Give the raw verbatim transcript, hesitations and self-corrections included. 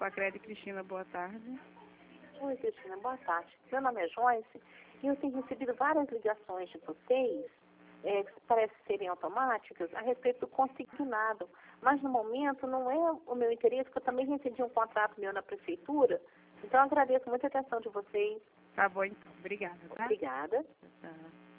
Macrede Cristina, boa tarde. Oi, Cristina, boa tarde. Meu nome é Joyce e eu tenho recebido várias ligações de vocês, é, que parece serem automáticas, a respeito do consignado. Mas, no momento, não é o meu interesse, porque eu também recebi um contrato meu na prefeitura. Então, eu agradeço muito a atenção de vocês. Tá bom, então. Obrigada, tá? Obrigada. Tá.